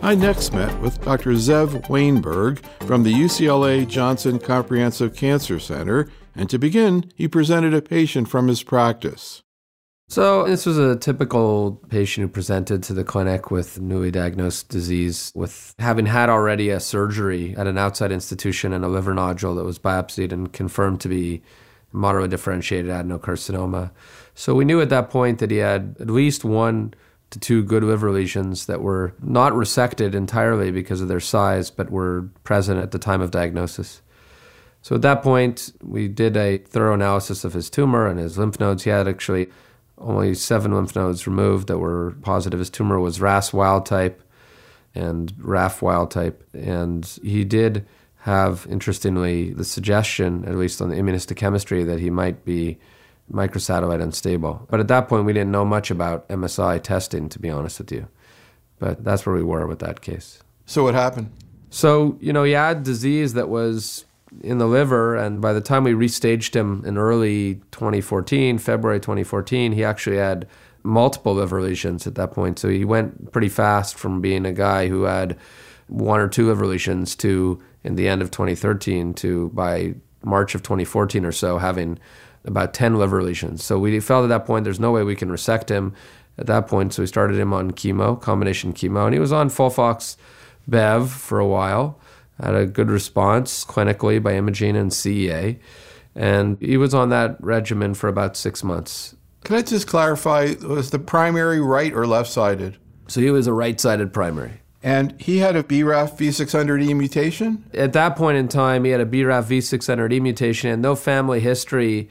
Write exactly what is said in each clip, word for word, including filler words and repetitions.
I next met with Doctor Zev Wainberg from the U C L A Johnson Comprehensive Cancer Center, and to begin, he presented a patient from his practice. So this was a typical patient who presented to the clinic with newly diagnosed disease, with having had already a surgery at an outside institution and a liver nodule that was biopsied and confirmed to be moderately differentiated adenocarcinoma. So we knew at that point that he had at least one to two good liver lesions that were not resected entirely because of their size, but were present at the time of diagnosis. So at that point, we did a thorough analysis of his tumor and his lymph nodes. He had actually only seven lymph nodes removed that were positive. His tumor was R A S wild type and R A F wild type. And he did have, interestingly, the suggestion, at least on the immunohistochemistry, that he might be microsatellite unstable. But at that point, we didn't know much about M S I testing, to be honest with you. But that's where we were with that case. So what happened? So, you know, he had disease that was in the liver, and by the time we restaged him in early twenty fourteen, February twenty fourteen, he actually had multiple liver lesions at that point. So he went pretty fast from being a guy who had one or two liver lesions to, in the end of twenty thirteen, to by March of twenty fourteen or so, having about ten liver lesions. So we felt at that point there's no way we can resect him at that point. So we started him on chemo, combination chemo, and he was on FOLFOX Bev for a while. Had a good response clinically by imaging and C E A. And he was on that regimen for about six months. Can I just clarify, was the primary right or left-sided? So he was a right-sided primary. And he had a B R A F V six hundred E mutation? At that point in time, he had a B R A F V six hundred E mutation and no family history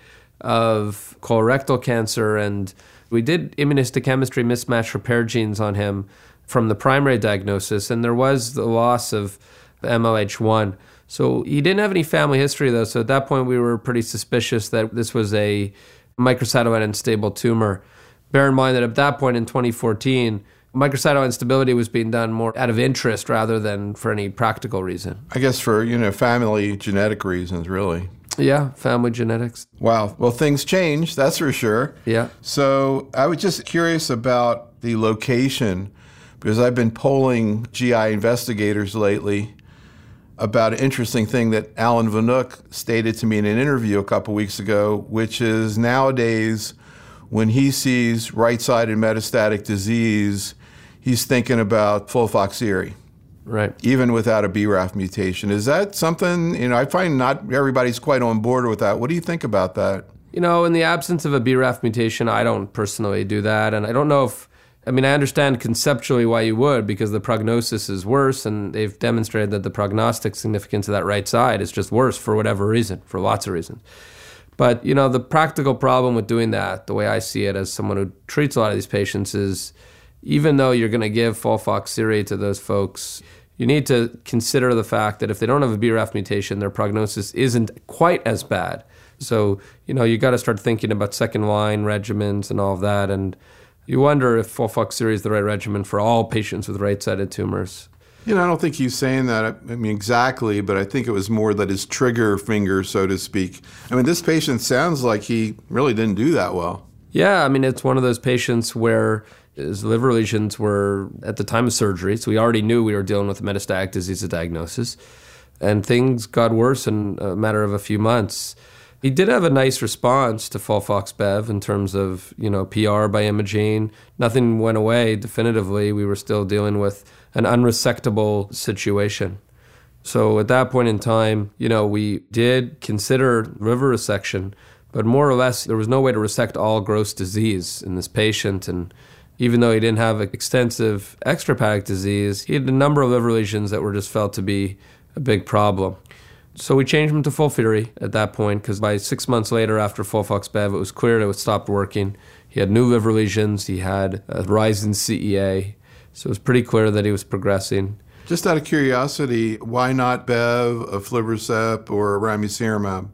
of colorectal cancer. And we did immunohistochemistry mismatch repair genes on him from the primary diagnosis, and there was the loss of M L H one. So he didn't have any family history, though, so at that point we were pretty suspicious that this was a microsatellite unstable tumor. Bear in mind that at that point in twenty fourteen, microsatellite instability was being done more out of interest rather than for any practical reason. I guess for, you know, family genetic reasons, really. Yeah, family genetics. Wow. Well, things change, that's for sure. Yeah. So I was just curious about the location, because I've been polling G I investigators lately about an interesting thing that Alan Vanuck stated to me in an interview a couple weeks ago, which is nowadays when he sees right-sided metastatic disease, he's thinking about FOLFOXIRI. Right. Even without a B R A F mutation. Is that something, you know, I find not everybody's quite on board with that. What do you think about that? You know, in the absence of a B R A F mutation, I don't personally do that. And I don't know if, I mean, I understand conceptually why you would, because the prognosis is worse, and they've demonstrated that the prognostic significance of that right side is just worse for whatever reason, for lots of reasons. But, you know, the practical problem with doing that, the way I see it as someone who treats a lot of these patients, is even though you're going to give FOLFOXIRI to those folks, you need to consider the fact that if they don't have a B R A F mutation, their prognosis isn't quite as bad. So, you know, you got to start thinking about second-line regimens and all of that, and you wonder if FOLFOXIRI is the right regimen for all patients with right-sided tumors. You know, I don't think he's saying that, I mean, exactly, but I think it was more that his trigger finger, so to speak. I mean, this patient sounds like he really didn't do that well. Yeah, I mean, it's one of those patients where his liver lesions were at the time of surgery, so we already knew we were dealing with metastatic disease at diagnosis, and things got worse in a matter of a few months. He did have a nice response to FOLFOX-Bev in terms of, you know, P R by imaging. Nothing went away definitively. We were still dealing with an unresectable situation. So at that point in time, you know, we did consider liver resection, but more or less there was no way to resect all gross disease in this patient. And even though he didn't have extensive extrahepatic disease, he had a number of liver lesions that were just felt to be a big problem. So we changed him to FOLFIRI at that point, because by six months later after FOLFOX-Bev, it was clear that it stopped working. He had new liver lesions. He had a rise in C E A. So it was pretty clear that he was progressing. Just out of curiosity, why not Bev, aflibercept, or ramucirumab?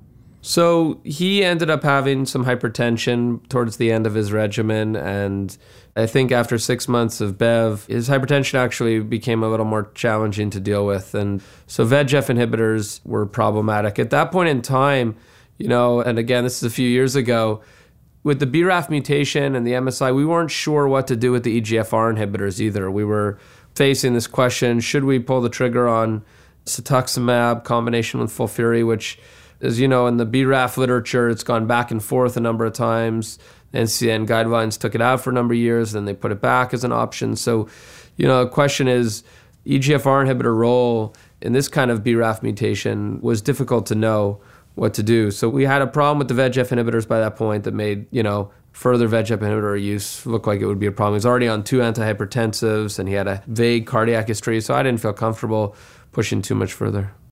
So he ended up having some hypertension towards the end of his regimen, and I think after six months of Bev, his hypertension actually became a little more challenging to deal with. And so V E G F inhibitors were problematic. At that point in time, you know, and again, this is a few years ago, with the B R A F mutation and the M S I, we weren't sure what to do with the E G F R inhibitors either. We were facing this question, should we pull the trigger on cetuximab combination with FOLFIRI, which, as you know, in the B R A F literature, it's gone back and forth a number of times. N C C N guidelines took it out for a number of years, then they put it back as an option. So, you know, the question is, E G F R inhibitor role in this kind of B R A F mutation was difficult to know what to do. So we had a problem with the V E G F inhibitors by that point that made, you know, further V E G F inhibitor use look like it would be a problem. He was already on two antihypertensives and he had a vague cardiac history, so I didn't feel comfortable pushing too much further.